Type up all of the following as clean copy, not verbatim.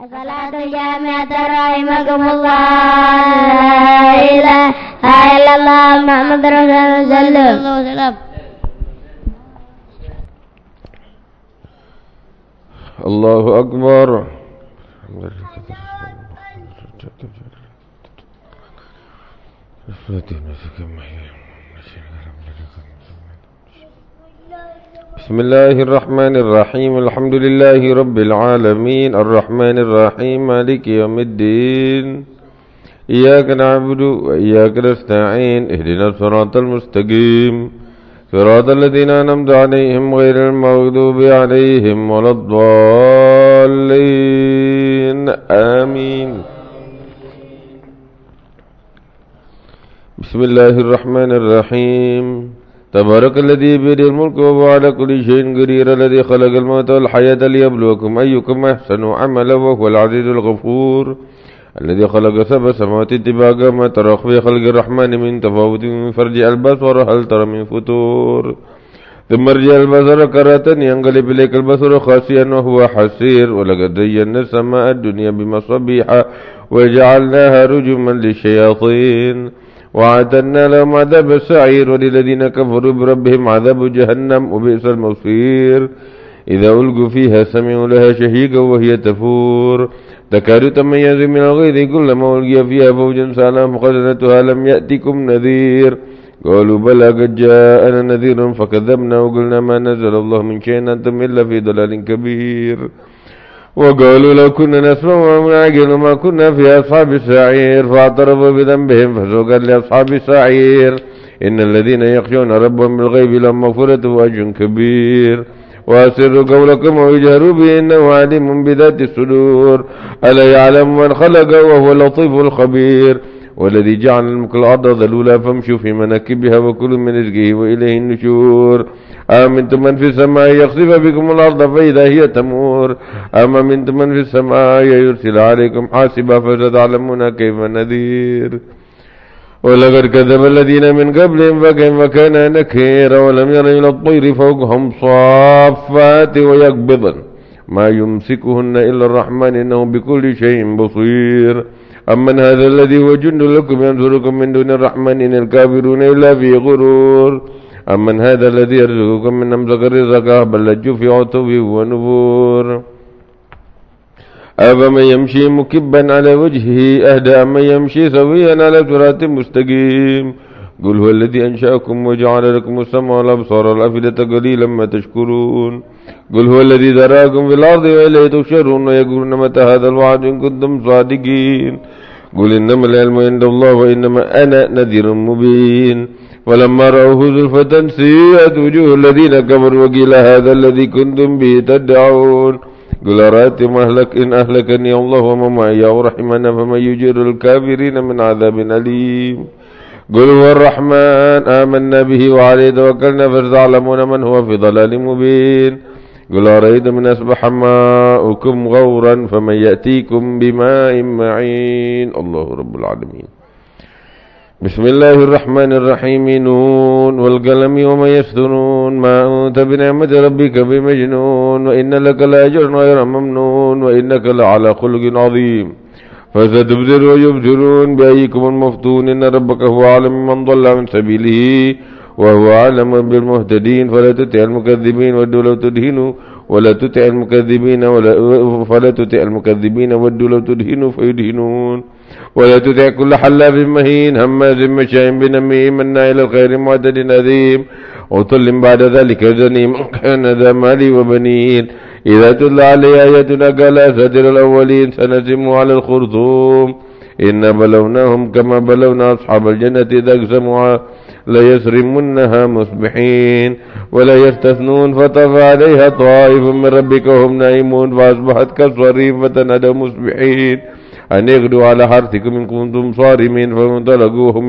الصلاة الجامعة رحمكم الله. لا إله إلا الله محمد رسول الله. الله أكبر. بسم الله الرحمن الرحيم. الحمد لله رب العالمين الرحمن الرحيم مالك يوم الدين. إياك نعبد وإياك نستعين. اهدنا الصراط المستقيم صراط الذين أنعمت عليهم غير المغضوب عليهم ولا الضالين آمين. بسم الله الرحمن الرحيم. تبارك الذي بيده الملك وهو على كل شيء قدير، الذي خلق الموت والحياة ليبلوكم أيكم أحسن عملا وهو العزيز الغفور، الذي خلق سبع سماوات طباقا ما ترى في خلق الرحمن من تفاوت فارجع البصر هل ترى من فتور، ثم ارجع البصر كرة ينقلب إليك البصر خاسئا وهو حسير، ولقد زينا السماء الدنيا بمصابيح وجعلناها رجما للشياطين وأعتدنا لهم عذاب السعير، وللذين كفروا بربهم عذاب جهنم وبئس المصير. إذا ألقوا فيها سمعوا لها شهيقا وهي تفور تكاد تميز من الغيظ كلما ألقي فيها فوج سألهم خزنتها ألم يأتكم نذير قالوا بلى قد جاءنا نذير فكذبنا وقلنا ما نزل الله من شيء أنتم إلا في ضلال كبير. وقالوا لو كنا نسمع ونعقل ما كنا في أصحاب السعير فاعترفوا بذنبهم فسوقا لأصحاب السعير. إن الذين يخشون ربهم بالغيب لهم مغفرة وأجر كبير. وأسروا قولكم ويجهروا به إنه عليم بذات الصدور. ألا يعلم من خلق وهو اللطيف الخبير. والذي جعل لكم الأرض ذلولا فامشوا في مناكبها وكلوا من رزقه وإليه النشور. أمنتم من في السماء يخسف بكم الأرض فإذا هي تمور أم أمنتم من في السماء يرسل عليكم حاسبا فستعلمون كيف نذير. ولقد كذب الذين من قبلهم فكيف كان نكير. ولم يروا إلى الطير فوقهم صافات ويقبضن ما يمسكهن إلا الرحمن إنه بكل شيء بصير. أمن هذا الذي هو جند لكم ينصركم من دون الرحمن إن الكافرون إلا في غرور. أمن هذا الذي يرزقكم من أمسك رزقه بل لجوا في عتو ونفور. أفمن يمشي مكبا على وجهه أهدى أمن يمشي سويا على صراط مستقيم. قل هو الذي أنشأكم وجعل لكم السمع والأبصار والأفئدة قليلا ما تشكرون. قل هو الذي ذراكم في الأرض وإليه تحشرون ويقولون متى هذا الوعد إن كنتم صادقين. قل إنما العلم عند الله وإنما أنا نذير مبين. ولما رأوه زلفة سيئت وجوه الذين كفروا وقيل هذا الذي كنتم به تدعون. قل أرأيتم إن أهلكني الله ومن معي أو رحمنا فمن يجير الكافرين من عذاب أليم. قل هو الرحمن آمنا به وعليه توكلنا فستعلمون من هو في ضلال مبين. قل أرأيتم إن أصبح ماؤكم غورا فمن يأتيكم بماء معين. الله رب العالمين. بسم الله الرحمن الرحيم. نون والقلم وما يسطرون ما أنت بنعمة ربك بمجنون وإن لك لأجرا غير ممنون وإنك لعلى خلق عظيم. فستبصر ويبصرون بأيكم المفتون. إن ربك هو أعلم من ضل عن سبيله وهو أعلم بالمهتدين. فلا تطع المكذبين ودوا لو تدهنوا ولا تطع المكذبين فلا تطع المكذبين ودوا لو تدهنوا فيدهنون. ولا تطع كل حلاف مهين هماز مشاء بنميم مناع إلى الخير معتد أثيم عتل بعد ذلك زنيم كان ذا مال وبنين. إذا تتلى عليه آياتنا قال أساطير الأولين سنسمه على الخرطوم. إنا بلوناهم كما بلونا أصحاب الجنة إذا أقسموا ليسرمنها مصبحين ولا يستثنون فطفى عليها طائف من ربك وهم نائمون فأصبحت كالصريم فتنادوا مصبحين أن يغدوا على حرثكم إن كنتم صارمين. فانطلقوا وهم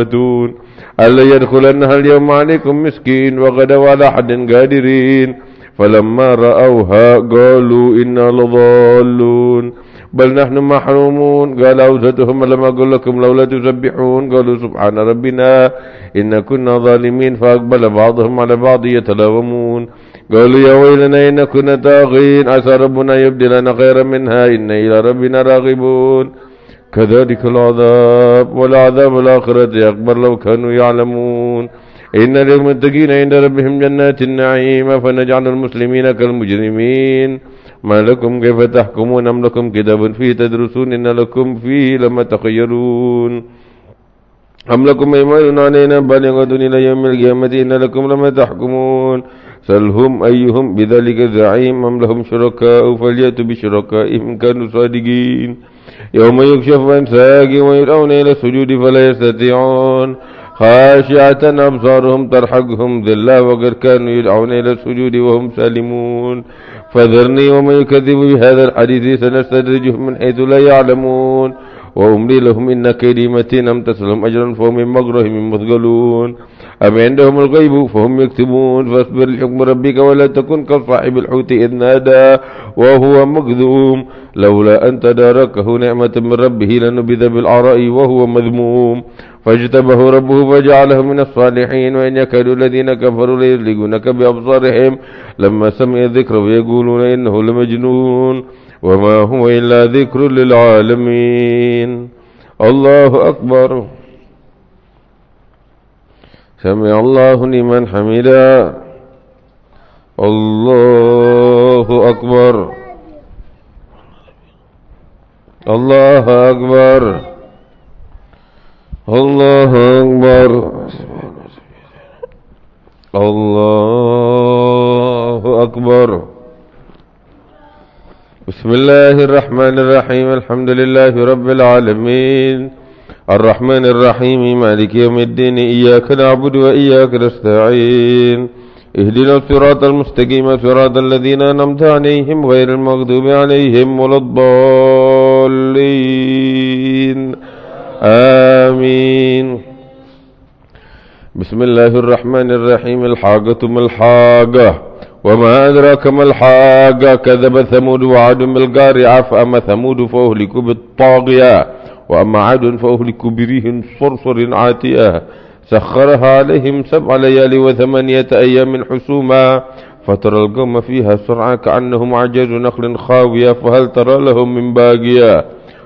يتخافتون ألا يدخلنها اليوم عليكم مسكين وغدوا على حد قادرين. فلما رأوها قالوا إنا لضالون بل نحن محرومون قال أوسطهم لم أقل لكم لولا تسبحون قالوا سبحان ربنا إن كنا ظالمين فأقبل بعضهم على بعض يتلاومون قالوا يا ويلنا إن كنا طاغين عسى ربنا يبدلنا خيرا منها إن إلى ربنا راغبون كذلك العذاب والعذاب الآخرة أكبر لو كانوا يعلمون إن للمتقين عند ربهم جنات النعيم فنجعل المسلمين كالمجرمين ما لكم كيف تحكمون أم لكم كتاب فيه تدرسون إن لكم فيه لما تخيرون أم لكم أيمان علينا بالغة إلى يوم القيامة إن لكم لما تحكمون سلهم أيهم بذلك زعيم أم لهم شركاء فليأتوا بشركائهم إن كانوا صادقين يوم يكشف عن ساق ويدعون إلى السجود فلا يستطيعون خاشعة أبصارهم ترحقهم ذلة وقد كانوا يدعون إلى السجود وهم سالمون فذرني ومن يكذب بهذا الحديث سنستدرجهم من حيث لا يعلمون وأملي لهم إن كيدي متين أم تسلم أجرا فهم من مغرهم مثقلون أم عندهم الغيب فهم يكتبون فاصبر لحكم ربك ولا تكن كصاحب الحوت إذ نادى وهو مكذوم لولا أن تداركه نعمة من ربه لنبذ بالعراء وهو مذموم فاجتبه ربه فجعله من الصالحين وإن يكاد الذين كفروا ليزلقونك بأبصارهم لما سمعوا الذكر ويقولون إنه لمجنون وما هو إلا ذكر للعالمين الله أكبر سمع الله لمن حمده الله أكبر الله أكبر الله أكبر الله أكبر بسم الله الرحمن الرحيم الحمد لله رب العالمين الرحمن الرحيم مالك يوم الدين إياك نعبد وإياك نستعين اهدنا الصراط المستقيم صراط الذين أنعمت عليهم غير المغضوب عليهم ولا الضالين آمين بسم الله الرحمن الرحيم الحاقة ما الحاقة وما أدراك ما الحاقة كذب ثمود وعاد بالقارعة فأما ثمود فأهلكوا بالطاغية وأما عاد فأهلكوا بريح صرصر عاتية سخرها عليهم 7 ليال و8 أيام حسوما فترى القوم فيها سرعا كأنهم عجاز نخل خاوية فهل ترى لهم من باقية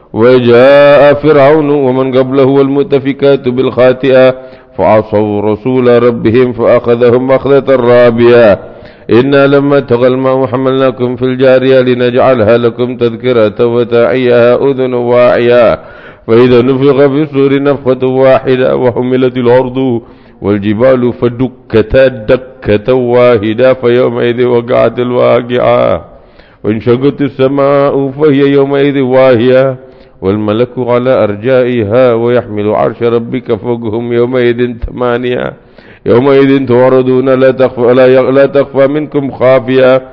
وجاء فرعون ومن قبله والمؤتفكات بالخاطئة فعصوا رسول ربهم فأخذهم أخذة رابية إنا لما تغى الماء حملناكم في الجارية لنجعلها لكم تذكرة وتعيها أذن واعية فإذا نفخ في الصور نفخة واحدة وحملت الأرض والجبال فدكتا دكة واحدة فيومئذ وقعت الواقعة وانشقت السماء فهي يومئذ واهية والملك على أرجائها ويحمل عرش ربك فوقهم يومئذ 8 يومئذ تعرضون لا تخفى منكم خافية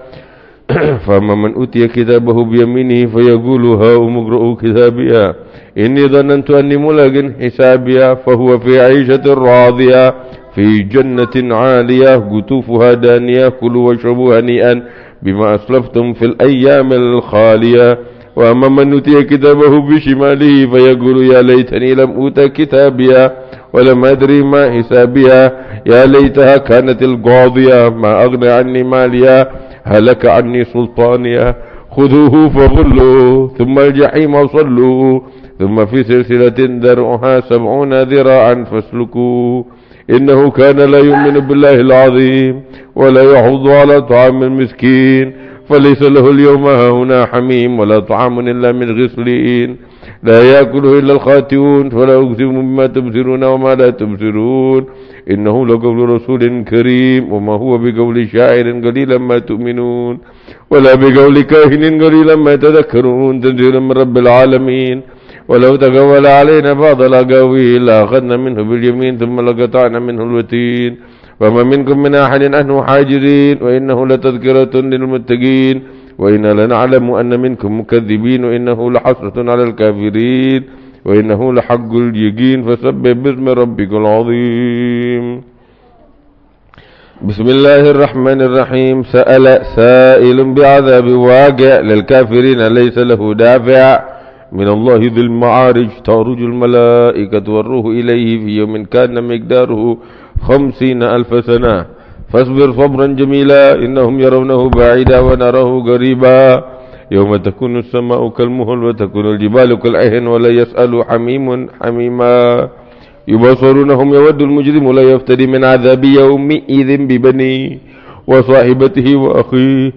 فأما من أوتي كتابه بيمينه فيقول هاؤم اقرءوا كتابيا إني ظننت أني ملاق حسابيا فهو في عيشة راضية في جنة عالية قطوفها دانية كلوا واشربوا هنيئا بما أسلفتم في الأيام الخالية وأما من أوتي كتابه بشماله فيقول يا ليتني لم أوت كتابيا ولم أدري ما حسابيا يا ليتها كانت القاضية ما أغنى عني ماليا هلك عني سلطانيا خذوه فغلوه ثم الجحيم صلوه ثم في سلسلة درعها 70 ذراعا فاسلكوه إنه كان لا يؤمن بالله العظيم ولا يحض على طعام المسكين فليس له اليوم هنا حميم ولا طعام إلا من غسلين لا يأكله إلا الخاتئون فلا أقسم بما تبصرون وما لا تبصرون إنه لقول رسول كريم وما هو بقول شاعر قليلا ما تؤمنون ولا بقول كاهن قليلا ما تذكرون تنزيل من رب العالمين ولو تقول علينا بعض الأقاويل لأخذنا منه باليمين ثم لقطعنا منه الوتين وما منكم من أحد أنه حاجرين وإنه لتذكرة للمتقين وإنا لنعلم أن منكم مكذبين وإنه لحسرة على الكافرين وإنه لحق اليقين فسبح باسم ربك العظيم بسم الله الرحمن الرحيم. سأل سائل بعذاب واقع للكافرين ليس له دافع من الله ذي المعارج. تعرج الملائكة والروح إليه في يوم كان مقداره 50,000 سنة. فاصبر صبرا جميلا إنهم يرونه بعيدا ونراه قريبا. يوم تكون السماء كالمهل وتكون الجبال كالعهن ولا يسأل حميم حميما. يبصرونهم يود المجرم لا يفتدي من عذاب يومئذ ببنيه وصاحبته وأخيه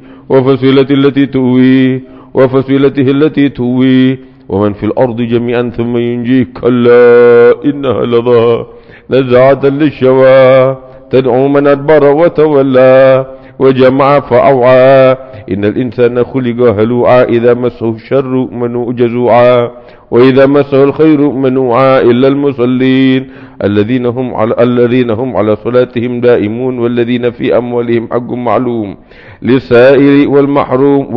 وفصيلته التي تؤويه ومن في الأرض جميعا ثم ينجيه. كلا إنها لظى نزعة للشوى تدعو من أدبر وتولى وجمع فأوعى. إن الإنسان خلق هلوعا إذا مسه الشر جزوعا وإذا مسه الخير منوعا إلا المصلين الذين هم على صلاتهم دائمون والذين في أموالهم حق معلوم للسائل والمحروم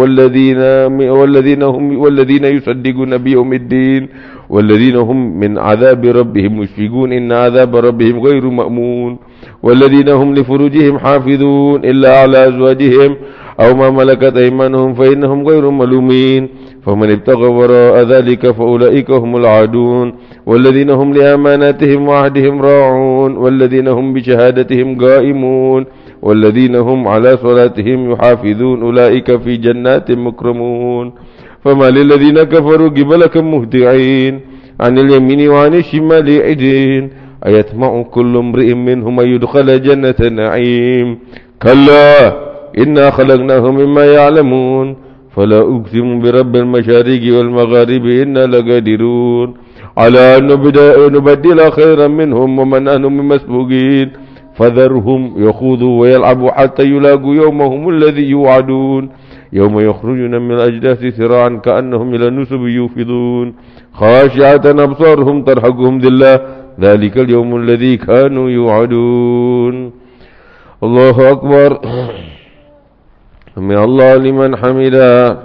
والذين يصدقون بيوم الدين والذين هم من عذاب ربهم مشفقون. إن عذاب ربهم غير مأمون. والذين هم لفروجهم حافظون إلا على أزواجهم أو ما ملكت أيمانهم فإنهم غير ملومين. فمن ابتغى وراء ذلك فأولئك هم العادون. والذين هم لأماناتهم وعهدهم راعون والذين هم بشهادتهم قائمون والذين هم على صلاتهم يحافظون أولئك في جنات مكرمون. فما للذين كفروا قبلك مهطعين عن اليمين وعن الشمال عدين. أيطمع كل امرئ منهم أن يدخل جنة نعيم. كلا إنا خلقناهم مما يعلمون. فلا أقسم برب المشارق والمغارب إنا لقادرون على أن نبدل خيرا منهم ومن أنهم مسبوقين. فذرهم يخوضوا ويلعبوا حتى يلاقوا يومهم الذي يوعدون. يوم يخرجون من الأجداث سراعا كأنهم إلى نصب يوفضون. خاشعة أبصارهم ترهقهم ذلة ذلك اليوم الذي كانوا يوعدون. الله أكبر. سمع الله لمن حمده.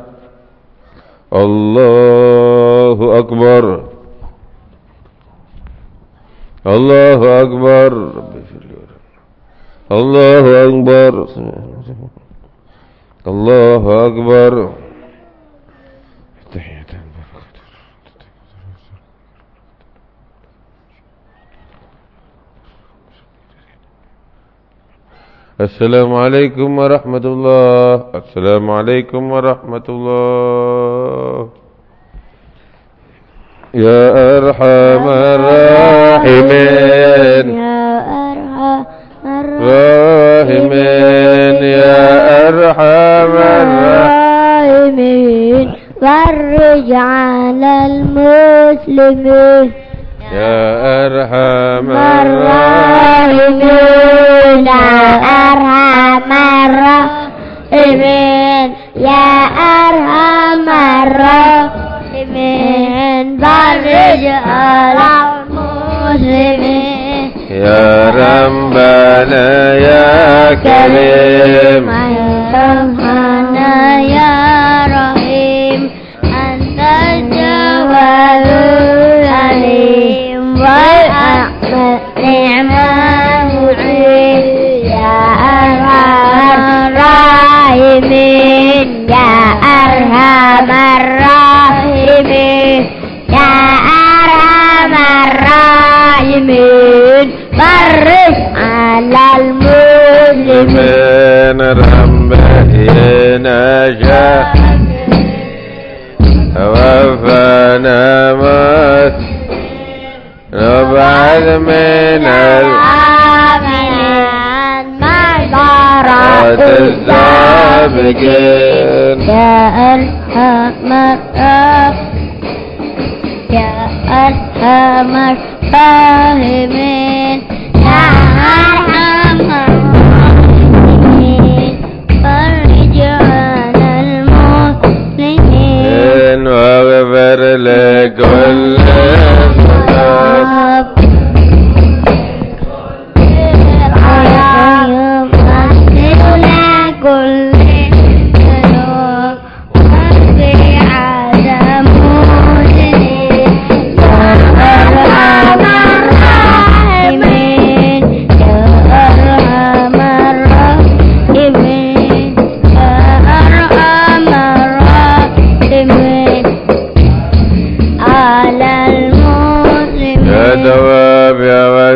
الله أكبر. الله أكبر. الله أكبر. الله أكبر. السلام عليكم ورحمة الله. السلام عليكم ورحمة الله. يا أرحم الراحمين يا أرحم الراحمين يا أرحم الراحمين فرج على المسلمين يا أرحم الراحمين يا أرحم الراحمين يا أرحم الراحمين فرج على المسلمين يا ربنا يا كريم ربنا يا رحيم أنت الجواد العليم والأحمد نعم المعين يا أرحم الراحمين يا أرحم الراحمين يا أرحم الراحمين فرج على المسلمين ربنا شاء وفانا مات نبعد من العاملات السابقين يا أرحم يا أرحم الراحمين يا أرحم الراحمين فرج على المسلمين واغفر لكل ذنب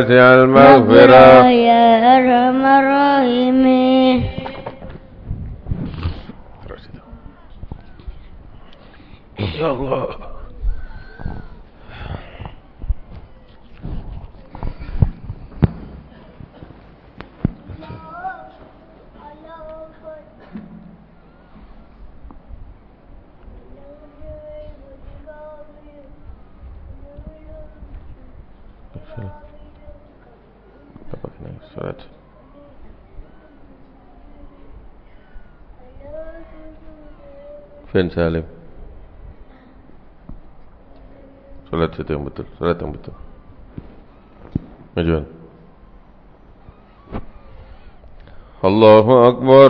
واسع المغفرة يا أرحم الراحمين. يا الله. فين سالم؟ صلاة yang betul, salat yang betul. Majuan. Allahu Akbar.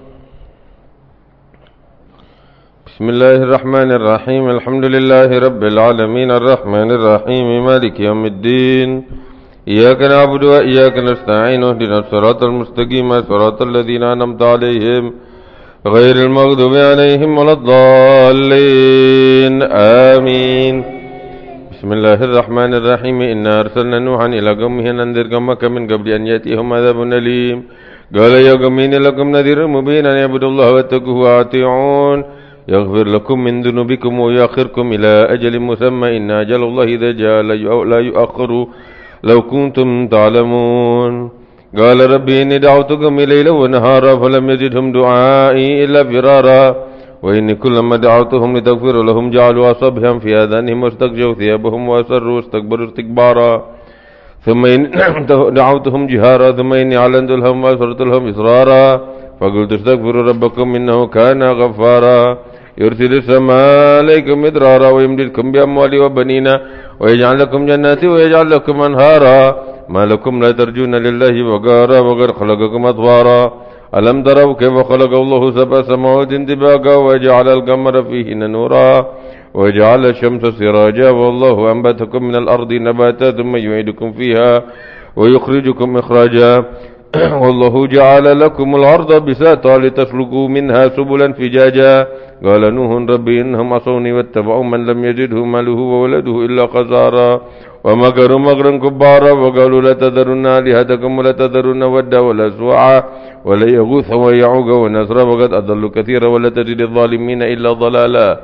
Bismillahirrahmanirrahim. Alhamdulillahi Rabbil Alamin. Ar-Rahmanirrahim. Maliki Yawmiddin. Iyyaka na'budu wa iyyaka nasta'in. Ihdinas siratal mustaqim. Siratal ladzina an'amta 'alaihim ghairil maghdubi 'alaihim waladdallin. Amin. Bismillahirrahmanirrahim. Inna arsalna Nuhan ila qaumihi an anzir qaumaka min qabli an ya'tiyahum adzabun alim. Qala ya qaumi inni lakum nadhirun mubin an i'budullaha wattaquhu wa ati'un. يغفر لكم من ذنوبكم ويؤخركم إلى أجل مسمى إن أجل الله إذا جاء لا يؤخر لو كنتم تعلمون. قال ربي إني دعوتكم ليلا ونهارا فلم يزدهم دعائي إلا فرارا وإني كلما دعوتهم لتغفر لهم جعلوا أصابعهم في آذانهم واستغشوا ثيابهم وأسروا واستكبروا استكبارا ثم إن دعوتهم جهارا ثم إني أعلنت لهم وأسررت لهم إسرارا فقلت استغفروا ربكم إنه كان غفارا يرسل السماء عليكم مدرارا ويمددكم بأموال وبنين ويجعل لكم جنات ويجعل لكم أنهارا ما لكم لا ترجون لله وقارا وقد خلقكم أطوارا ألم تروا كيف خلق الله سبع سماوات طباقا وجعل القمر فيهن نورا وجعل الشمس سراجا والله أنبتكم من الأرض نباتا ثم يعيدكم فيها ويخرجكم إخراجا والله جعل لكم الأرض بساطا لتسلكوا منها سبلا فجاجا قال نوح ربي إنهم عصوني واتبعوا من لم يزده ماله وولده إلا خسارا ومكروا مكرا كبارا وقالوا لا تذرن آلهتكم ولا تذرن ودا ولا سواعا ولا يغوث ويعوق ونسرا وقد أضلوا كثيرا ولا تزد الظالمين إلا ضلالا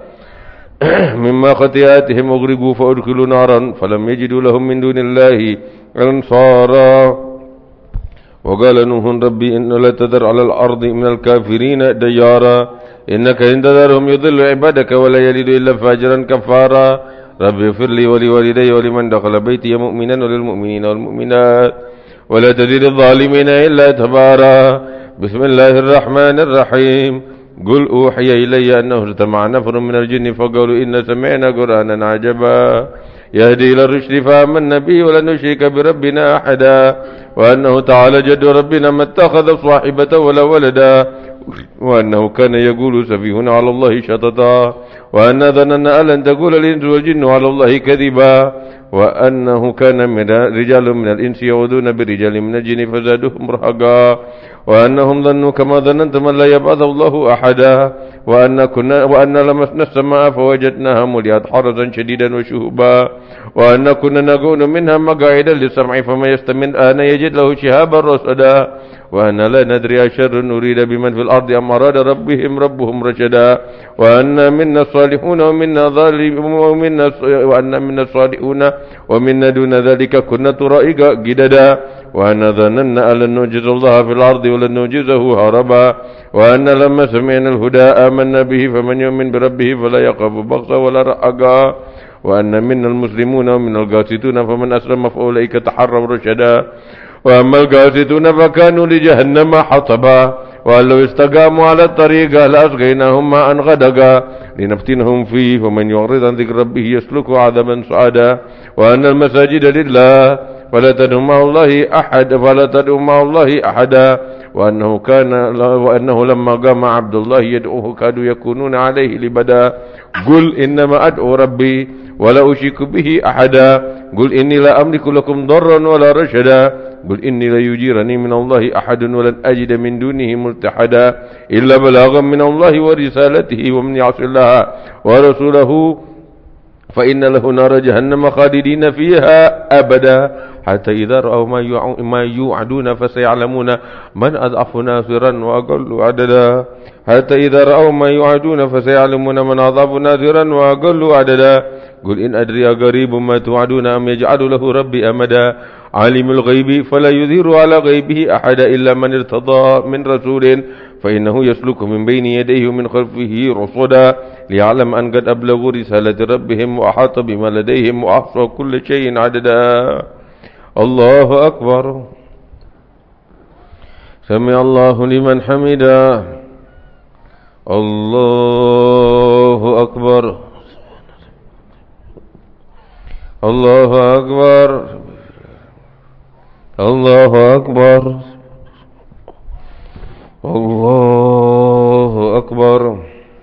مما خطيئاتهم أغرقوا فأدخلوا نارا فلم يجدوا لهم من دون الله أنصارا وقال نوح ربي إن لا تذر على الأرض من الكافرين ديارا إنك إن تذرهم يضل عبادك ولا يلد إلا فاجرا كفارا ربي اغفر لي ولوالدي ولمن دخل بيتي مؤمنا وللمؤمنين والمؤمنات ولا تزد الظالمين إلا تبارا. بسم الله الرحمن الرحيم. قل أوحي إلي أنه اجتمع نفر من الجن فقالوا إن سمعنا قرآنا عجبا يهدي إلى الرشد فآمنا به ولن نشرك بربنا أحدا وأنه تعالى جد ربنا ما اتخذ صاحبة ولا ولدا وأنه كان يقول سفيهنا على الله شططا وأنا ظننا أن لن تقول الإنس والجن على الله كذبا وأنه كان من رجال من الإنس يعوذون برجال من الجن فزادهم رهقا وأنهم ظنوا كما ظننتم أن لا يبعث الله أحدا وأن لمسنا السماء فوجدناها مليئة حرسا شديدا وشهبا وأن كنا نقول منها مقاعدا للسمع فما يستمع الآن يجد له شهابا رصدا وأن لا ندري أشر نريد بمن في الأرض أم أراد ربهم رشدا وأن منا الصالحون ومنا ظالمون وأن منا الصالحون ومنا دون ذلك كنا طرائق جددا وأن ظننا أن لن نعجز الله في الأرض ولن نعجزه هربا وأن لما سمعنا الهدى آمنا به فمن يؤمن بربه فلا يخاف بخسا ولا رهقا وأن منا المسلمون ومن القاسطون فمن أسلم فأولئك تحروا رشدا وأما القاسطون فكانوا لجهنم حطبا وأن لو استقاموا على الطريق لأسقيناهم ماء غدقا لنفتنهم فيه ومن يعرض عن ذكر ربه يسلك عذابا صعدا وأن المساجد لله ولا تدعوا مع الله أحدا وأنه لما قام عبد الله يدعوه كادوا يكونون عليه لبدا قل إنما أدعو ربي ولا أشرك به أحدا قل إني لا أملك لكم ضرا ولا رشدا قل إني لا يجيرني من الله أحد ولن أجد من دونه ملتحدا إلا بلاغا من الله ورسالته ومن يعص الله ورسوله فإن له نار جهنم خالدين فيها أبدا حتى إذا رأوا ما يوعدون فسيعلمون من أضعف ناصرا وأقل عددا حتى إذا رأوا ما يوعدون فسيعلمون من أضعف ناصرا وأقل عددا قل إن أدري قريب ما توعدون أم يجعل له ربي أمدا عالم الغيب فلا يظهر على غيبه أحد إلا من ارتضى من رسول فإنه يسلك من بين يديه ومن خلفه رصدا ليعلم أن قد أبلغوا رسالة ربهم وأحاط بما لديهم وأحصى كل شيء عددا الله أكبر سمع الله لمن حمده الله أكبر الله أكبر الله أكبر الله أكبر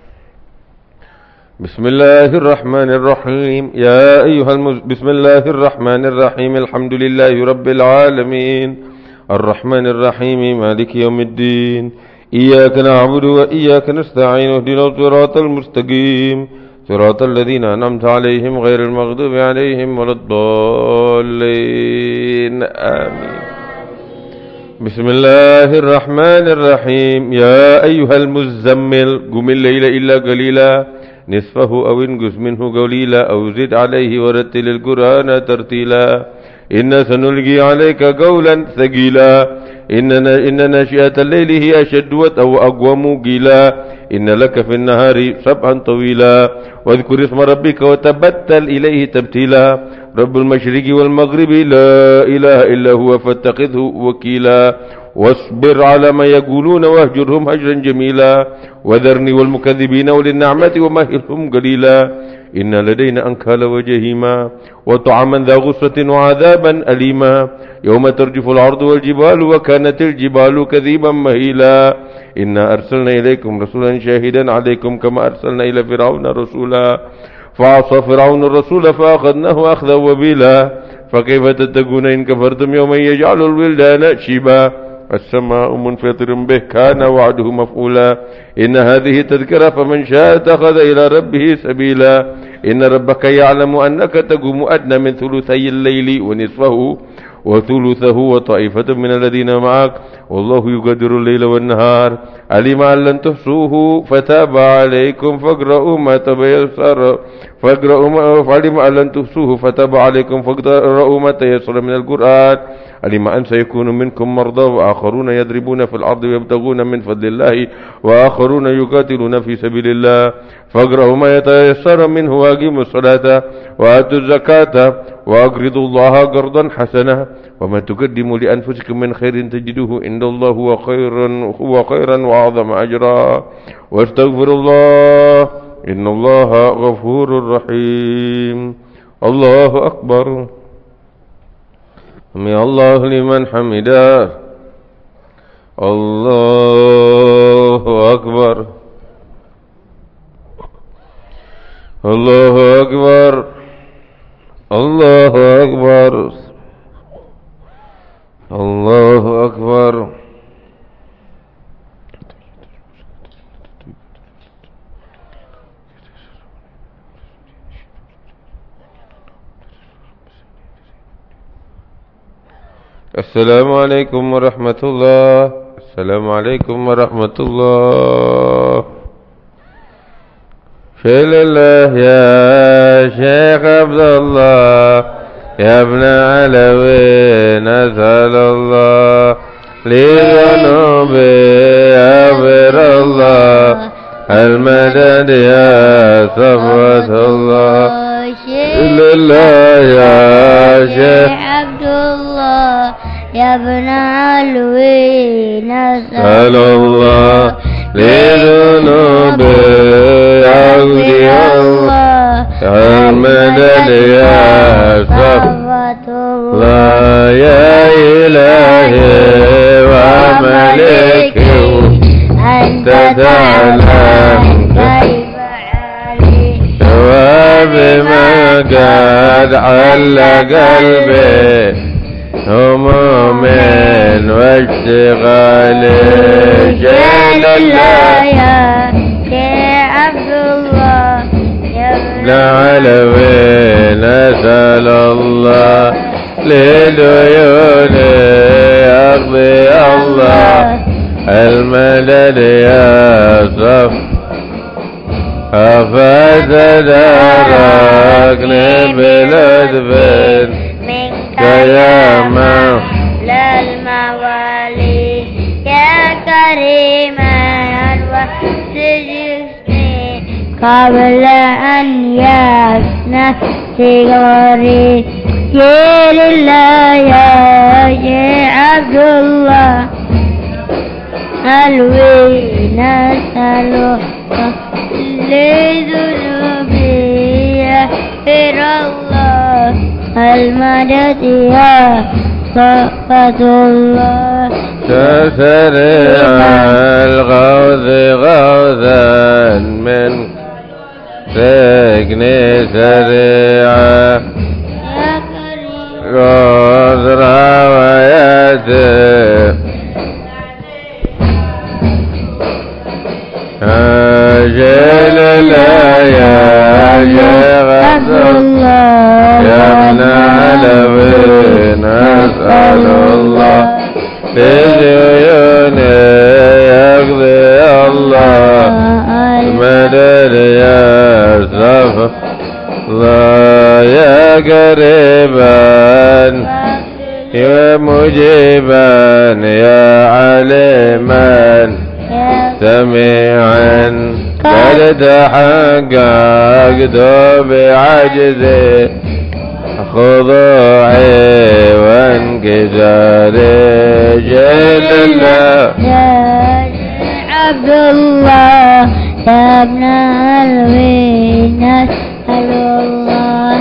بسم الله الرحمن الرحيم يا أيها بسم الله الرحمن الرحيم الحمد لله رب العالمين الرحمن الرحيم مالك يوم الدين إياك نعبد وإياك نستعين اهدنا الصراط المستقيم صراط الذين أنعمت عليهم غير المغضوب عليهم ولا الضالين آمين بسم الله الرحمن الرحيم يا أيها المزمل قم الليل إلا قليلا نصفه أو انقص منه قليلا أو زد عليه ورتل القرآن ترتيلا إنا سنلقي عليك قولا ثقيلا إن ناشئة الليل هي أشد أو أقوم قيلا إن لك في النهار سبحا طويلا واذكر اسم ربك وتبتل إليه تبتيلا رب المشرق والمغرب لا إله إلا هو فاتخذه وكيلا واصبر على ما يقولون واهجرهم هجرا جميلا وذرني والمكذبين أولي النعمة ومهلهم قليلا إن لدينا أنكالا وجهيما وطعاما ذا غصة وعذابا أليما يوم ترجف الأرض والجبال وكانت الجبال كذيبا مهيلا إنا أرسلنا إليكم رسولا شاهدا عليكم كما أرسلنا إلى فرعون رسولا فعصى فرعون الرسول فأخذناه أخذا وبيلا فكيف تتقون إن كفرتم يوما يجعل الولدان شيبا السماء منفطر به كان وعده مفعولا إن هذه تذكرة فمن شاء اتخذ إلى ربه سبيلا إن ربك يعلم أنك تقوم أدنى من ثلثي الليل ونصفه وثلثه وطائفة من الذين معك والله يقدر الليل والنهار علم أن لن تحصوه فتاب عليكم فاقرؤوا ما تيسر فعلم أن لن تحصوه فتاب عليكم فاقرؤوا ما تيسر من القرآن علم أن سيكون منكم مرضى وآخرون يضربون في الأرض ويبتغون من فضل الله وآخرون يقاتلون في سبيل الله فاقرؤوا ما يتيسر منه وأقيموا الصلاة وآتوا الزكاة وأقرضوا الله قرضا حسنا وما تقدموا لأنفسكم من خير تجدوه عند الله هو خيرا وأعظم أجرا واستغفروا الله إن الله غفور رحيم الله أكبر سمع الله لمن حمده الله أكبر الله أكبر الله أكبر الله أكبر السلام عليكم ورحمة الله السلام عليكم ورحمة الله شيل الله يا شيخ عبد الله يا ابن علوي نسأل الله لذنوبي يغفر الله المدد يا صفوة الله شيل الله يا شيخ عبد الله يا ابن علوي نسأل الله لذنوبي يغفر الله المدد يا صفوة الله يا إلهي وملكي أنت تعلم كيف علي وبما قد عل قلبي هموم واشتغال جل الله يا عبد الله يا ابن علوي نسأل الله لديوني يقضي الله المدد يا صف أفتداركني بلطف منك يا مولى الموالي يا كريما وسجدني قبل أن يفنى صغاري يا لله يا عبد الله ألوي نسألك لذنوبي يغفر الله المدد يا صفة الله تسرع الغوث غوثا من سجن سريعا يا كريم غزر وياسر أجل لا يا شيخ الله يا ابن علوي نسأل الله بديوني يقضي الله المدد يا صفا الله يا قريبا يا مجيبا يا عليما سميعا قد تحققت بعجزي خضوعي وانكساري جل الله يا عبد الله يا ابن الوي نسأل الله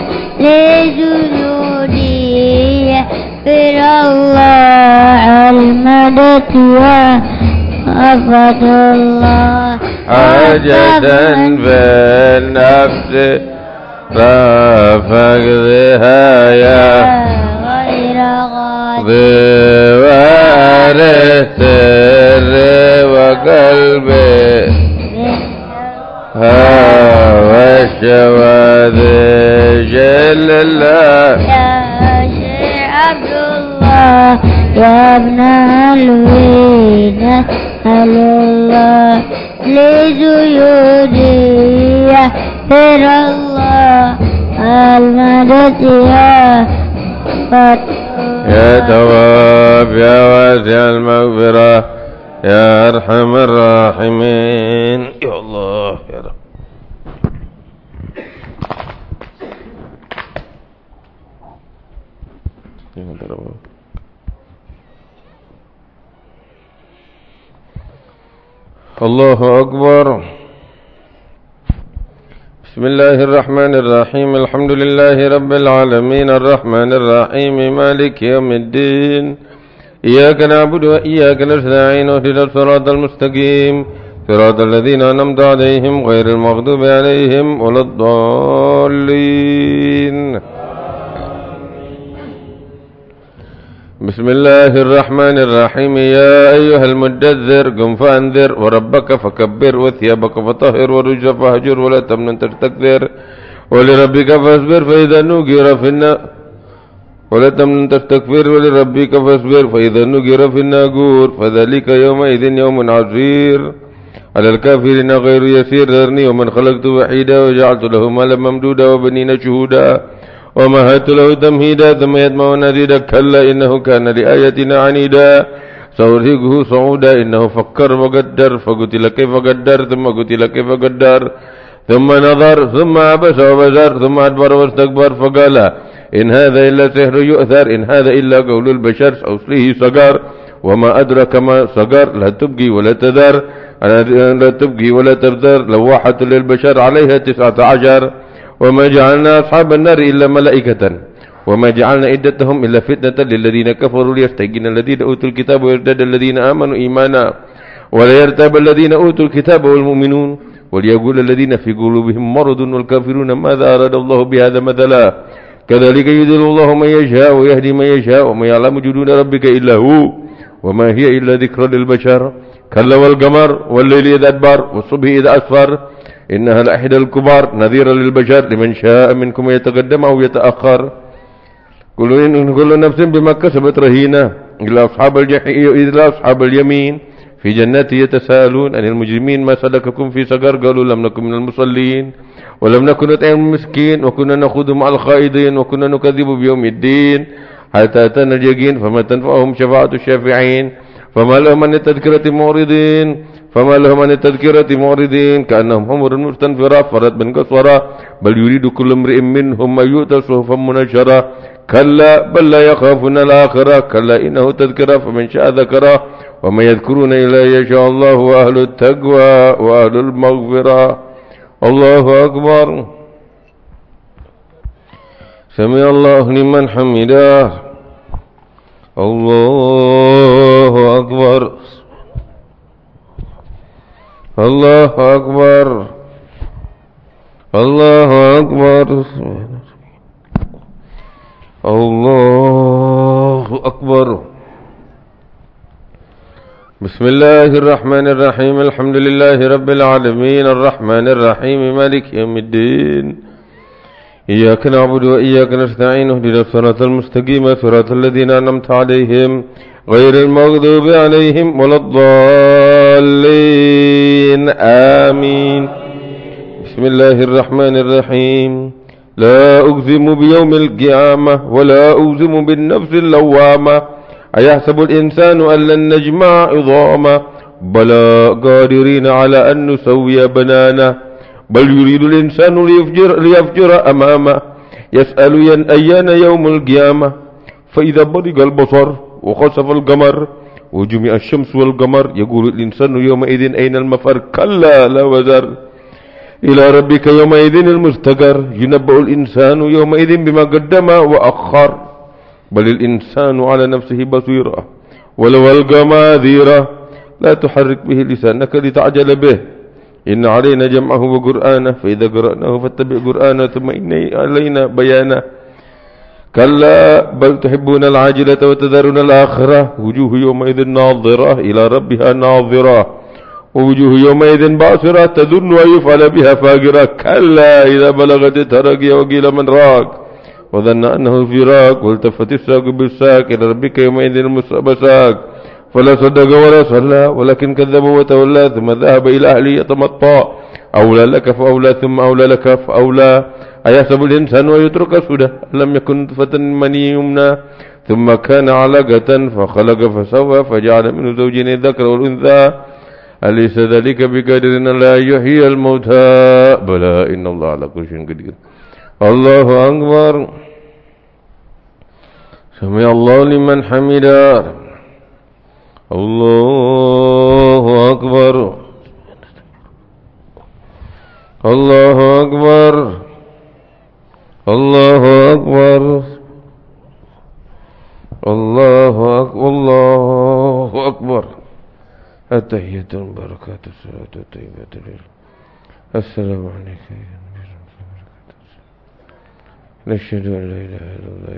لجنودي يغفر الله المدد يا صفة الله حاجة بالنفس ففقدها يا غير غاية بوارث سر وقلبي والشواذ جل الله يا شيخ عبد الله يا ابن الوي نسأل الله لجيودي يغفر الله المدد يا يا تواب يا واسع المغفرة يا أرحم الراحمين يا الله يا رب. الله أكبر. بسم الله الرحمن الرحيم الحمد لله رب العالمين الرحمن الرحيم مالك يوم الدين إياك نعبد وإياك نستعين اهدنا الصراط المستقيم صراط الذين أنعمت عليهم غير المغضوب عليهم ولا الضالين. بسم الله الرحمن الرحيم يا أيها المدثر قم فأنذر وربك فكبر وثيابك فطهر والرجل فاهجر ولا تمنن تستكثر ولربك فاصبر فإذا نقر في النار ولا تمنن تستكبر ولربك فاصبر فإذا نقر في الناقور فذلك يومئذ يوم عسير على الكافرين غير يسير ذرني ومن خلقت وحيدا وجعلت له مالا ممدودا وبنين شهودا ومهدت له تمهيدا ثم يطمع أن أزيد كلا إنه كان لآياتنا عنيدا سأرهقه صعودا إنه فكر وقدر فقتل كيف قدر ثم قتل كيف قدر ثم نظر ثم عبس وبزر ثم أدبر واستكبر فقال إن هذا إلا سحر يؤثر إن هذا إلا قول البشر سأصليه سقر وما أدرك ما سقر لا تبقي ولا تذر لا تبقي ولا تذر لواحة للبشر عليها 19 وما جعلنا أصحاب النار إلا ملائكة وما جعلنا عدتهم إلا فتنة للذين كفروا ليستيقن الذين أوتوا الكتاب ويزداد الذين آمنوا إيمانا ولا يرتاب الذين أوتوا الكتاب والمؤمنون وليقول الذين في قلوبهم مرض والكافرون ماذا أراد الله بهذا مثلا كذلك يضل الله من يشاء ويهدي من يشاء وما يعلم جنود ربك إلا هو وما هي إلا ذكرى للبشر كلا والقمر والليل إذا أدبر والصبح إذا أسفر إنها لإحدى الكبار نذيرا للبشر لمن شاء منكم يتقدم أو يتأخر كل نفس بما كسبت رهينة إلا أصحاب اليمين في جنات يتساءلون عن المجرمين ما سلككم في سقر قالوا لم نكن من المصلين ولم نكن نطعم المسكين وكنا نخوض مع الخائضين وكنا نكذب بيوم الدين حتى أتانا اليقين فما تنفعهم شفاعة الشافعين فما لهم عن التذكرة معرضين كأنهم حمر مستنفرة فرت من قسورة بل يريد كل امرئ منهم أن يؤتى صحفا منشرة كلا بل لا يخافون الآخرة كلا إنه تذكرة فمن شاء ذكره وما يذكرون إلا يشاء الله وأهل التقوى وأهل المغفرة. الله أكبر. سمع الله لمن حمده. الله أكبر. الله أكبر. الله أكبر. الله أكبر. بسم الله الرحمن الرحيم الحمد لله رب العالمين الرحمن الرحيم مالك يوم الدين إياك نعبد وإياك نستعين اهدنا الصراط المستقيم صراط الذين أنعمت عليهم غير المغضوب عليهم ولا الضالين آمين. بسم الله الرحمن الرحيم لا أقسم بيوم القيامة ولا أقسم بالنفس اللوامة أيحسب الإنسان أن لن نجمع عظامه بلى قادرين على أن نسوي بنانه بل يريد الإنسان ليفجر أمامه يسأل أيان يوم القيامة فإذا برق البصر وخسف القمر وجمع الشمس والقمر يقول الإنسان يومئذ أين المفر كلا لا وزر إلى ربك يومئذ المستقر ينبأ الإنسان يومئذ بما قدم وأخر بل الإنسان على نفسه بصيرة ولو ألقى معاذيره لا تحرك به لسانك لتعجل به إن علينا جمعه وقرآنه فإذا قرأناه فاتبع قرآنه ثم إن علينا بيانه كلا بل تحبون العاجلة وتذرون الآخرة وجوه يومئذ ناظرة إلى ربها ناظرة ووجوه يومئذ باصرة تظن أن يفعل بها فاقرة كلا إذا بلغت التراقي وقيل من راق وظن أنه الفراق والتفت الساق بالساق إلى ربك يومئذ المساق فلا صدق ولا صلى ولكن كذب وتولى ثم ذهب إلى أهله يتمطى أولى لك فأولى ثم أولى لك فأولى أيحسب الإنسان ويترك سدى لم يكن نطفة مني يمنى ثم كان علقة فخلق فسوى فجعل منه زوجين الذكر والأنثى أليس ذلك بقادر أن لا يحيي الموتى بلى إن الله على كل شيء قدير. الله أكبر. سمع الله لمن حمده. الله أكبر. الله أكبر. الله أكبر. الله أكبر. الله أكبر. التحية البركات الصلاة الطيبة السلام عليكم نشهد أن لا إله إلا الله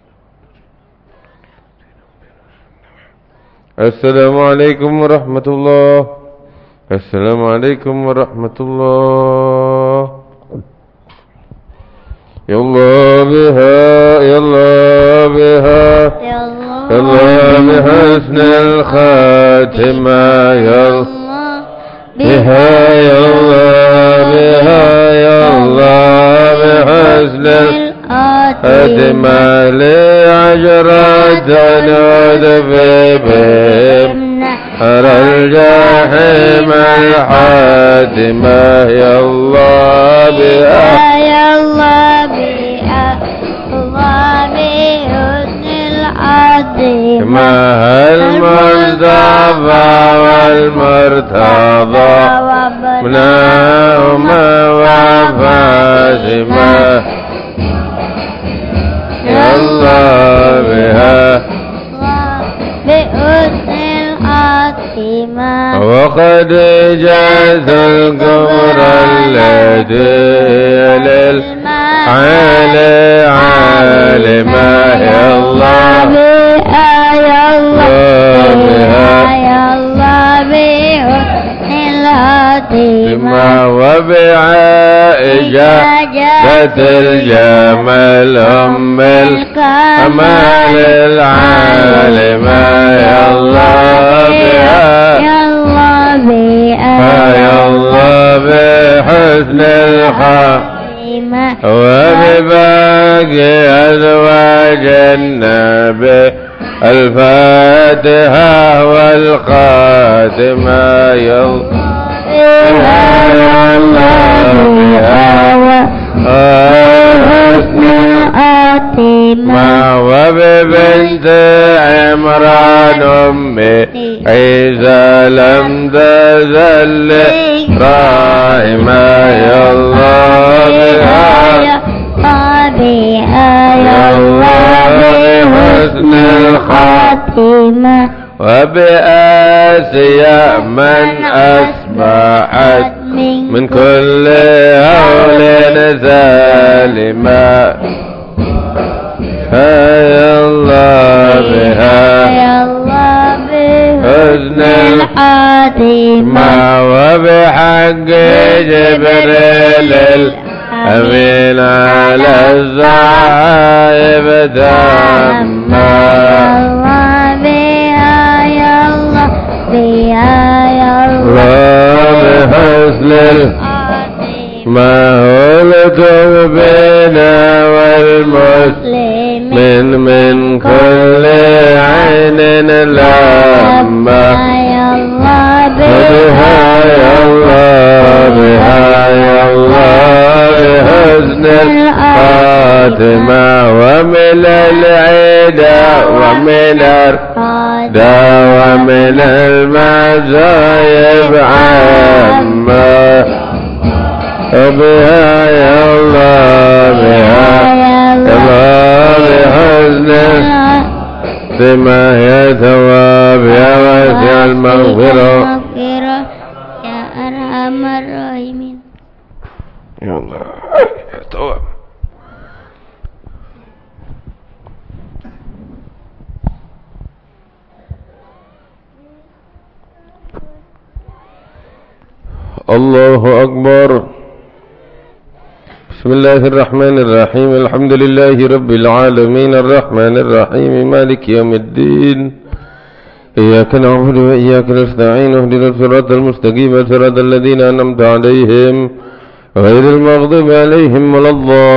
السلام عليكم ورحمة الله. السلام عليكم ورحمة الله. يا الله بها يا الله بها يا الله بحسن الخاتمة يا الله بها يا الله بها يا الله بحسن الخاتمة لعجرة نود في بهم أرى الجحيم الحاتمة يا الله بها يا الله بها الله بحسن العظيم مع المصطفى والمرتضى منهما وفاطمة يا الله بها بحسن الخاتمة وقد جاز القمر الذي للعالمة يا الله بها يا الله بها يا الله بحسن الخاتمة فاطمة وبعائشة ذات الجمال أم الكمال العالمة يا الله بها يا الله بحسن الخاتمة وبباقي أزواج النبي الفاتحة والخاتمة يا الله حسن الخاتمة وببنت عمران أمي عيسى لم تزل رائمة يا الله يا الله بحسن الخاتمة وبآسيا من أصبحت من كل هول سالمة يا الله بها حسن الخاتمة وبحق جبريل الأمين على الصحائف تامة بحسن ما ولدوا بنا والمسلمين من كل عين لما بها يا الله بها يا الله بحسن الخاتمة ومن العدا ومن الردى ومن المزايب عامة بها يا الله بها يا الله بحسن الخاتمة يا ثواب يا واسع المغفرة يا أرحم الراحمين يا الله يا ثواب. الله أكبر. بسم الله الرحمن الرحيم. الحمد لله رب العالمين الرحمن الرحيم مالك يوم الدين. إياك نعبد وإياك نستعين اهدنا الصراط المستقيم صراط الذين أنعمت عليهم غير المغضوب عليهم ولا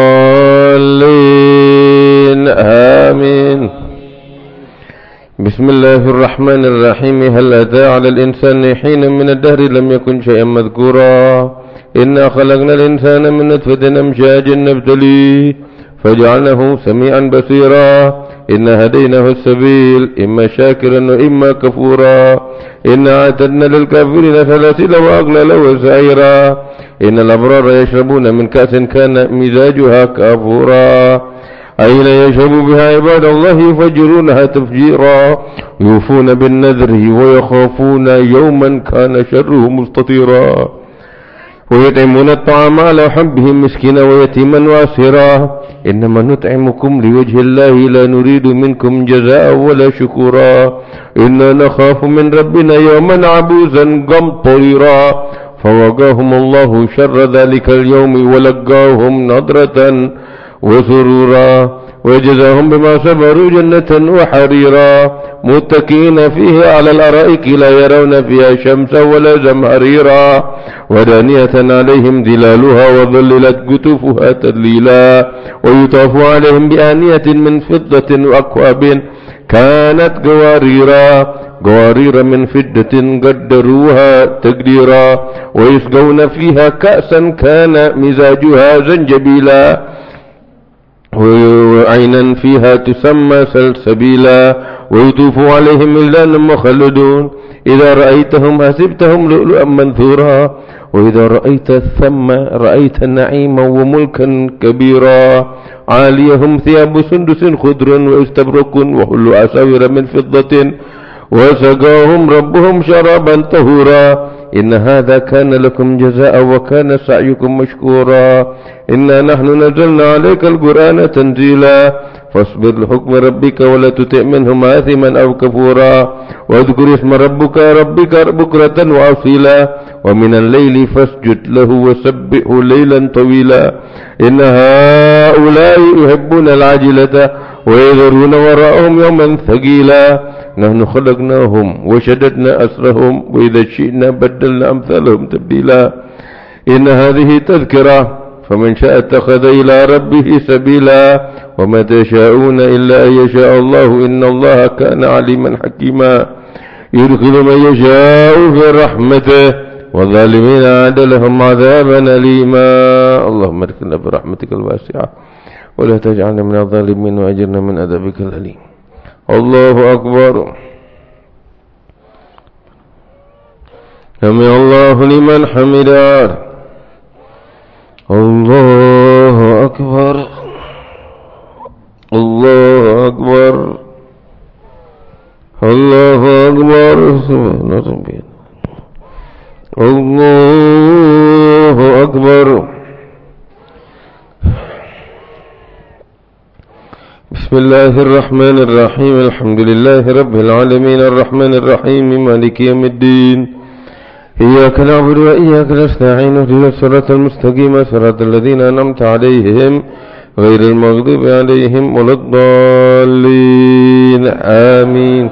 الضالين آمين. بسم الله الرحمن الرحيم. هل أتى على الإنسان حين من الدهر لم يكن شيئا مذكورا إنا خلقنا الإنسان من نطفة أمشاج نبتليه فجعلناه سميعا بصيرا إنا هديناه السبيل إما شاكرا وإما كفورا إنا أعتدنا للكافرين سلاسل وأغلالا وسعيرا إن الأبرار يشربون من كأس كان مزاجها كافورا أين يشرب بها عباد الله يفجرونها تفجيرا يوفون بالنذر ويخافون يوما كان شره مستطيرا ويطعمون الطعام على حبه مسكينا ويتيما واسيرا إنما نطعمكم لوجه الله لا نريد منكم جزاء ولا شكورا إنا نخاف من ربنا يوما عبوسا قمطريرا فوقاهم الله شر ذلك اليوم ولقاهم نضرة وسرورا وجزاهم بما صبروا جنة وحريرا متكئين فيه على الأرائك لا يرون فيها شمسا ولا زمهريرا ودانية عليهم ظلالها وظللت قطوفها تذليلا ويطاف عليهم بآنية من فضة وأكواب كانت قوارير من فضة قدروها تقديرا ويسقون فيها كأسا كان مزاجها زنجبيلا وعينا فيها تسمى سلسبيلا ويطوف عليهم ولدان مخلدون إذا رأيتهم حسبتهم لؤلؤا منثورا وإذا رأيت ثم رأيت نعيما وملكا كبيرا عاليهم ثياب سندس خضر واستبرق وحلوا أساور من فضة وسقاهم ربهم شرابا طهورا إن هذا كان لكم جزاء وكان سعيكم مشكورا إنا نحن نزلنا عليك القرآن تنزيلا فاصبر لحكم ربك ولا تطع منهم آثما أو كفورا واذكر اسم ربك بكرة وأصيلا ومن الليل فاسجد له وسبحه ليلا طويلا إن هؤلاء يحبون العاجلة ويذرون وراءهم يوما ثقيلا نحن خلقناهم وشددنا أسرهم وإذا شئنا بدلنا أمثالهم تبديلا إن هذه تذكرة فمن شاء اتخذ إلى ربه سبيلا وما تشاءون إلا أن يشاء الله إن الله كان عليما حكيما يدخل من يشاء في رحمته والظالمين أعد لهم عذابا أليما اللهم ادخلنا برحمتك الواسعة ولا تجعلنا من الظالمين وأجرنا من عذابك الأليم الله أكبر سمع الله لمن حمده الله أكبر الله أكبر الله أكبر الله أكبر بسم الله الرحمن الرحيم الحمد لله رب العالمين الرحمن الرحيم مالك يوم الدين إياك نعبد وإياك نستعين اهدنا الصراط المستقيم صراط الذين أنعمت عليهم غير المغضوب عليهم ولا الضالين آمين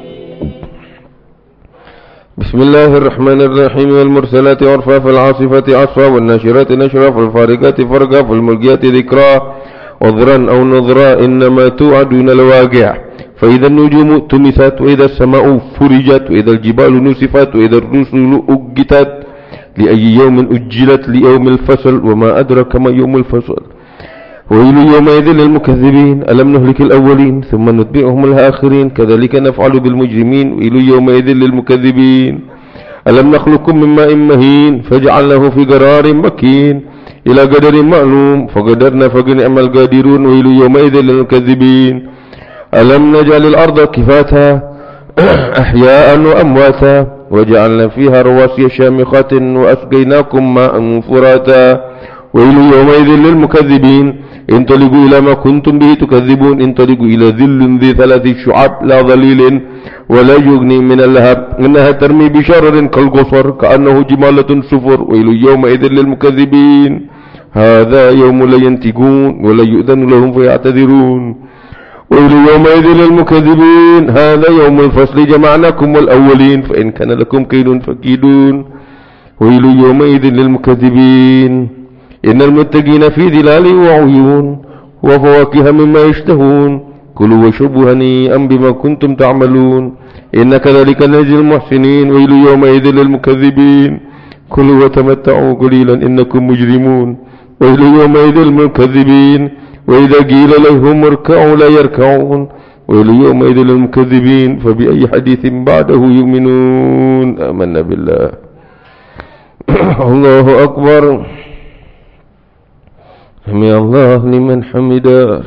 بسم الله الرحمن الرحيم والمرسلات عرفا فالعاصفة عصفا والناشرات نشرا فالفارقات فرقا فالملقيات ذكرا عذرا أو نذرا إنما توعدون لواقع فإذا النجوم تمست وإذا السماء فرجت وإذا الجبال نسفت وإذا الرسل أجتت لأي يوم أجلت ليوم الفصل وما أدرك ما يوم الفصل ويل يومئذ للمكذبين ألم نهلك الأولين ثم نتبعهم الآخرين كذلك نفعل بالمجرمين ويل يومئذ للمكذبين ألم نخلقكم من ماء مهين فجعلناه في قرار مكين إلى قدر معلوم فقدرنا فنعم القادرون ويل يومئذ للمكذبين ألم نجعل الأرض كفاتا أحياء وأمواتا وجعلنا فيها رواسي شامخات وأسقيناكم ماء فراتا ويل يومئذ للمكذبين انطلقوا إلى ما كنتم به تكذبون انطلقوا إلى ذل ذي 3 شعاب لا ظليل ولا يغني من اللهب إنها ترمي بشرر كالقصر كأنه جمالة صفر ويل يومئذ للمكذبين هذا يوم لا ينطقون ولا يؤذن لهم فيعتذرون ويل يومئذ للمكذبين هذا يوم الفصل جمعناكم والأولين فإن كان لكم كيد فكيدون ويل يومئذ للمكذبين إن المتقين في ظلال وعيون وفواكه مما يشتهون كلوا واشربوا هنيئا بما كنتم تعملون إن كذلك نجزي المحسنين ويل يومئذ للمكذبين كلوا وتمتعوا قليلا إنكم مجرمون ويل يومئذ للمكذبين وإذا قيل لهم اركعوا لا يركعون ويل يومئذ للمكذبين فبأي حديث بعده يؤمنون آمنا بالله الله أكبر سمع الله لمن حمده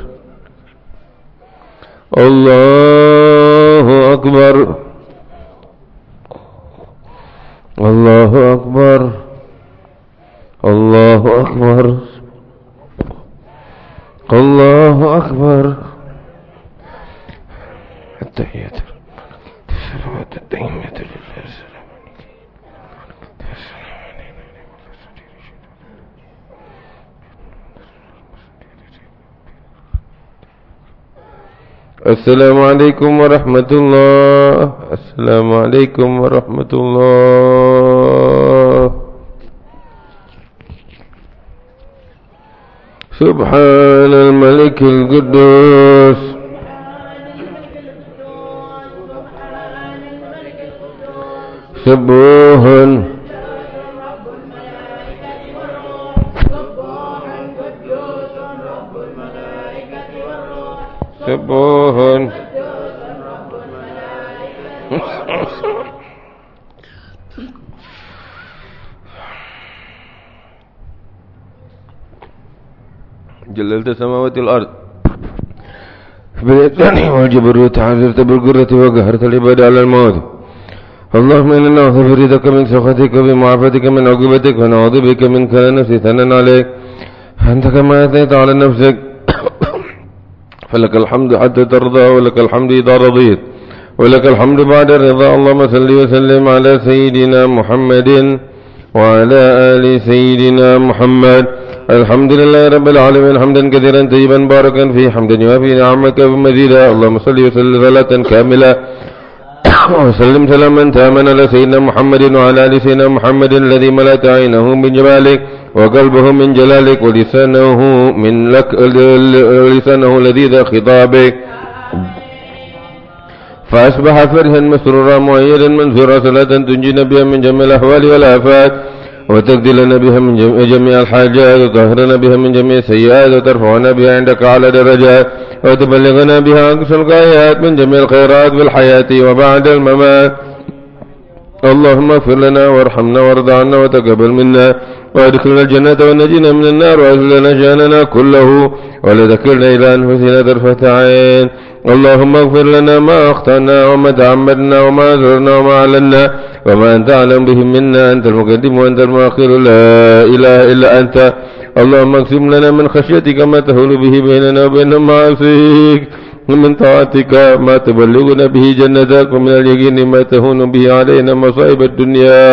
الله أكبر الله أكبر الله أكبر الله أكبر التحيات الصلوات الدائمة لله السلام عليكم ورحمة الله السلام عليكم ورحمة الله سبحان الملك القدوس سبوح سبوح جللت السماوات والأرض بالإحسان والجبروت عزرت بالقرة وقهرت العباد على الموت اللهم إنا نعوذ برضاك من سخطك وبمعافاتك من عقوبتك ونعوذ بك منك لا نحصي ثناء عليك أنت كما أثنيت على نفسك فلك الحمد حتى ترضى ولك الحمد إذا رضيت ولك الحمد بعد الرضا. اللهم صل وسلم على سيدنا محمد وعلى آل سيدنا محمد. الحمد لله رب العالمين حمدا كثيرا طيبا باركا فيه حمدا يوافي نعمك ومزيدا. اللهم صل وسلم صلاة كاملة وسلم سلاما تاما على سيدنا محمد وعلى آل سيدنا محمد الذي ملأت عينه من جمالك وقلبه من جلالك ولسانه لذيذ خطابك فأصبح فرحا مسرورا مؤيدا منصورا صلاة تنجينا بها من جميع الأحوال والآفات وتقضي لنا بها من جميع الحاجات وتطهرنا بها من جميع السيئات وترفعنا بها عندك على درجات وتبلغنا بها أقصى الغايات من جميع الخيرات في الحياة وبعد الممات. اللهم اغفر لنا وارحمنا وارض عنا وتقبل منا وادخلنا الجنة ونجينا من النار وأصلح لنا شأننا كله ولا تكلنا إلى أنفسنا طرفة عين. اللهم اغفر لنا ما أخطأنا وما تعمدنا وما أسررنا وما أعلنا وما أنت أعلم به منا. أنت المقدم وأنت المؤخر لا إله إلا أنت. اللهم اقسم لنا من خشيتك ما تهول به بيننا وبين معاصيك ومن طاعتك ما تبلغنا به جنتك ومن اليقين ما تهون به علينا مصائب الدنيا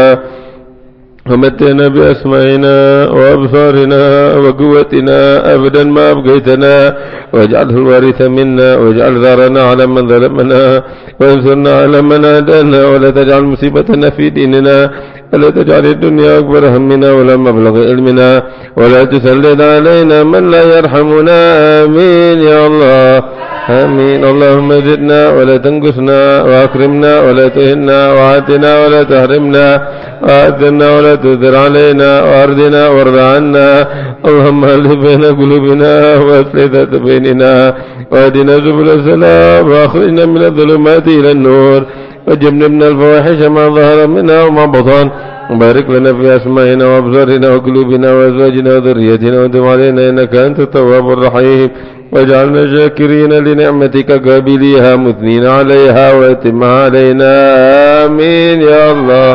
ومتنا بأسمائنا وأبصارنا وقوتنا أبدا ما أبقيتنا واجعله الوارث منا واجعل ثارنا على من ظلمنا وانصرنا على من عادانا ولا تجعل مصيبتنا في ديننا ولا تجعل الدنيا أكبر همنا ولا مبلغ علمنا ولا تسلط علينا من لا يرحمنا. آمين يا الله آمين. اللهم زدنا ولا تنقصنا وأكرمنا ولا تهنا وآتنا ولا تحرمنا وآثرنا ولا تؤثر علينا وأرضنا وارض عنا. اللهم ألف بين قلوبنا وأصلح ذات بيننا واهدنا سبل السلام وأخرجنا من الظلمات إلى النور وجنبنا الفواحش ما ظهر منها وما بطن. وبارك لنا في أسمائنا وأبصارنا وقلوبنا وأزواجنا وذريتنا وتب علينا إنك أنت التواب الرحيم واجعلنا شاكرين لنعمتك قابليها مثنين عليها واتمها علينا. آمين يا الله.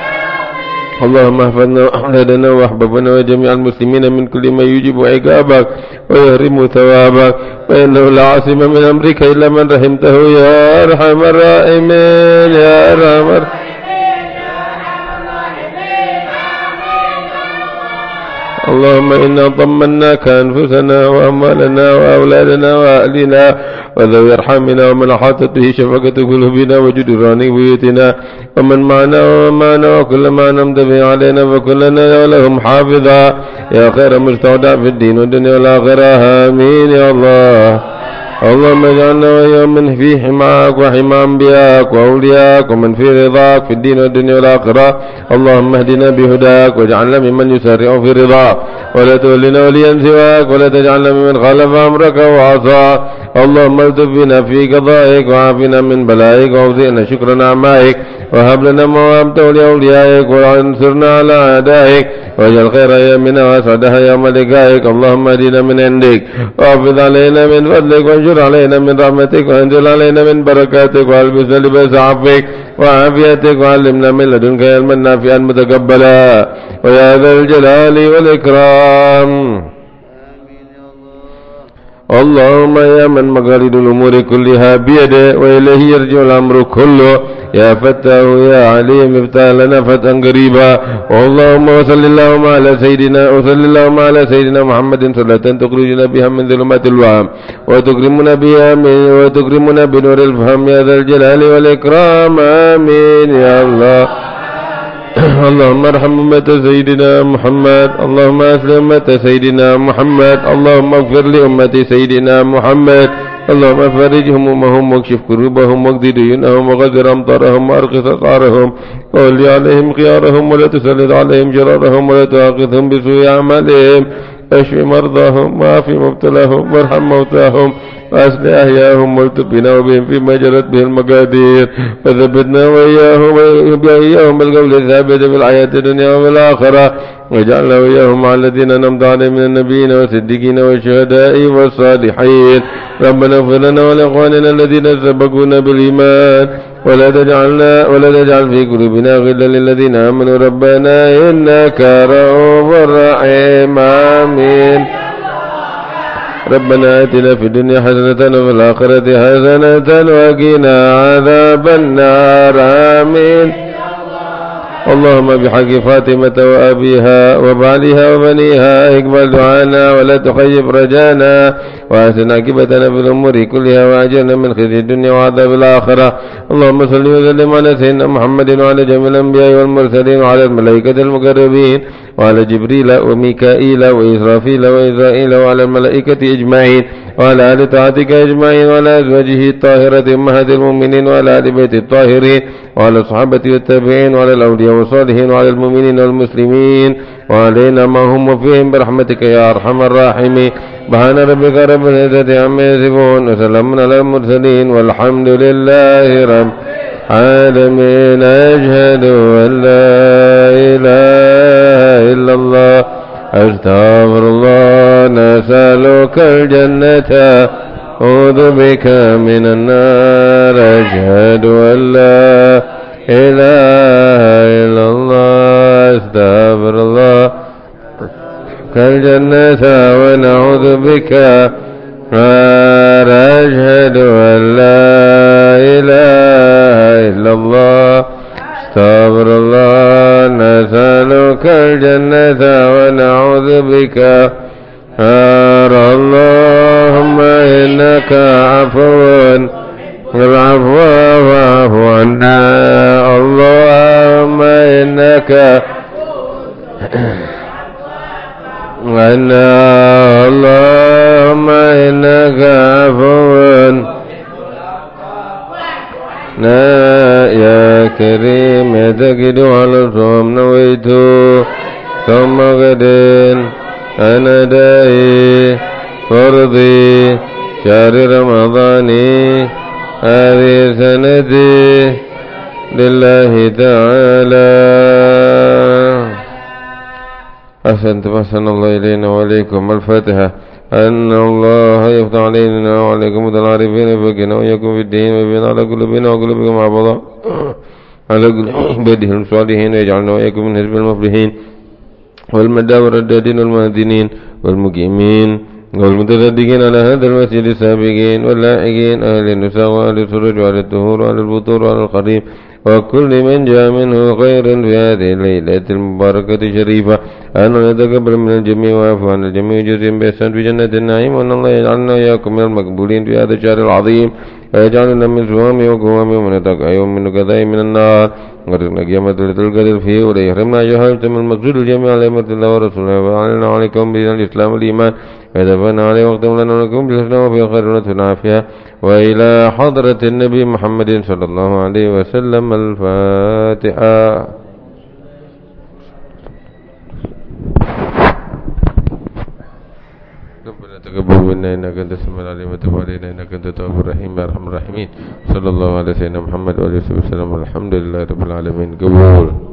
اللهم احفظنا وأولادنا وأحبابنا وجميع المسلمين من كل ما يجب عقابك ويهرم ثوابك فإنه لا عاصم من أمرك إلا من رحمته يا أرحم الراحمين يا أرحم الراحمين. اللهم إنا طمناك أنفسنا وأموالنا وأولادنا وأهلنا وذوي أرحامنا ومن أحاطت به شفقة قلوبنا وجدران بيوتنا ومن معنا وكل ما نمت به علينا فكلنا ولهم حافظا يا خير مستودع في الدين والدنيا والآخرة. آمين يا الله. اللهم اجعلنا وإياهم من في حماك وحمى أنبياك وأولياك ومن في رضاك في الدين والدنيا والآخرة. اللهم اهدنا بهداك واجعلنا ممن يسارع في رضاك ولا تولنا وليا سواك ولا تجعلنا ممن خالف أمرك وعصاك. اللهم الطف بنا في قضائك وعافنا من بلائك واوزعنا شكر نعمائك وهب لنا ما وهبته لأوليائك وانصرنا على أعدائك واجعل خير أيامنا وأسعدها يوم لقائك. اللهم اهدنا من عندك واحفظ علينا من فضلك وانشر علينا من رحمتك وانزل علينا من بركاتك والبسنا لباس عفوك وعافيتك وعلمنا من لدنك علما نافعا متقبلا ويا ذا الجلال والإكرام. اللهم يا من مقاليد الأمور كلها بيده وإليه يرجع الأمر كله يا فتاه يا عليم افتح لنا فتحا قريبا. اللهم وصل اللهم على سيدنا محمد صلاة تخرجنا بها من ظلمات الوهم وتكرمنا بنور الفهم يا ذا الجلال والإكرام. آمين يا الله. اللهم ارحم أمة سيدنا محمد. اللهم أسلم أمة سيدنا محمد. اللهم اغفر لأمة سيدنا محمد. اللهم فرج همومهم واكشف كروبهم واقض ديونهم وغزر أمطارهم وأرق سقارهم وولي عليهم خيارهم ولا تسلط عليهم شرارهم ولا تؤاخذهم بسوء أعمالهم. اشف مرضاهم وعاف مبتلاهم وارحم موتاهم وأصلح أحياهم والتب بنا وبهم فيما جرت به المقادير وثبتنا وإياهم بالقول الثابت في الحياة الدنيا والآخرة واجعلنا وإياهم مع الذين أنعمت عليهم من النبيين والصديقين والشهداء والصالحين. ربنا اغفر لنا ولإخواننا الذين سبقونا بالإيمان ولا تجعل في قلوبنا غلا للذين آمنوا ربنا إنك رؤوف رحيم آمين. ربنا آتنا في الدنيا حسنة وفي الآخرة حسنة وقنا عذاب النار آمين. اللهم بحق فاطمة وأبيها وبعلها وبنيها اقبل دعانا ولا تخيب رجانا وأحسن عاقبتنا في الأمور كلها وأجرنا من خزي الدنيا وعذاب الآخرة. اللهم صل وسلم على سيدنا محمد وعلى جميع الأنبياء والمرسلين وعلى الملائكة المقربين وعلى جبريل وميكائيل وإسرافيل وإسرائيل وعلى الملائكة أجمعين وعلى آل طاعتك أجمعين وعلى أزواجه الطاهرة أمهات المؤمنين وعلى آل بيت الطاهرين وعلى الصحابة والتابعين وعلى الأولياء والصالحين وعلى المؤمنين والمسلمين وعلينا ما هم وفيهم برحمتك يا أرحم الراحمين. سبحان ربك رب العزة عما يصفون وسلام على المرسلين والحمد لله رب العالمين. أشهد أن لا إله إلا الله أستغفر الله. نسألك الجنة أعوذ بك من النار. أشهد أن لا إله إلا الله أستغفر الله كالجنة ونعوذ بك أشهد أن لا إله إلا الله أستغفر الله. نسألك الجنة ونعوذ بك اللهم إنك عفو العفو فاعف عنا. اللهم إنك اللهم إنك عفو يا كريم يتكد على الصوم نويت ثم غد أنا داعي فرضي شهر رمضان هذه سندي لله تعالى. أحسنت فأحسن الله إلينا وإليكم. الفاتحة. أن الله يفتح علينا وعليكم العارفين فكنا ويكم في الدين ويبين على قلوبنا وقلوبكم عبدا على قلوبهم الصالحين ويجعلنا ويكم من حزب المفلحين والمدى والردادين والمهدينين والمقيمين والمتصدقين على هذا المسجد السابقين واللاحقين أهل النساء وأهل السرج وأهل الطهور وأهل الفطور وأهل القريب وكل من جاء منه خير في هذه الليلة المباركة الشريفة. أن نتقبل من الجميع ويعفو عن الجميع ويجزيهم بإحسان في جنة النعيم. وأن الله يجعلنا وإياكم من المقبولين في هذا الشهر العظيم ويجعلنا من سوام وقوام ومن تقعي ومن كذاء من النار ورزقنا قيامة ليلة القدر فيه ويحرمنا جهالة من المقصود الجميع على أمة الله ورسوله وعلينا عليكم بدين الإسلام والإيمان ويدفعنا عليه وقتم لنا لكم بالحسنى وفي خير ونعافيها. وإلى حضرة النبي محمد صلى الله عليه وسلم. الفاتحة. ربنا تقبل منا إنك أنت السميع العليم وتب علينا إنك أنت التواب الرحيم يا أرحم الراحمين. صلى الله على سيدنا محمد وآله وصحبه وسلم. الحمد لله رب العالمين. قبول.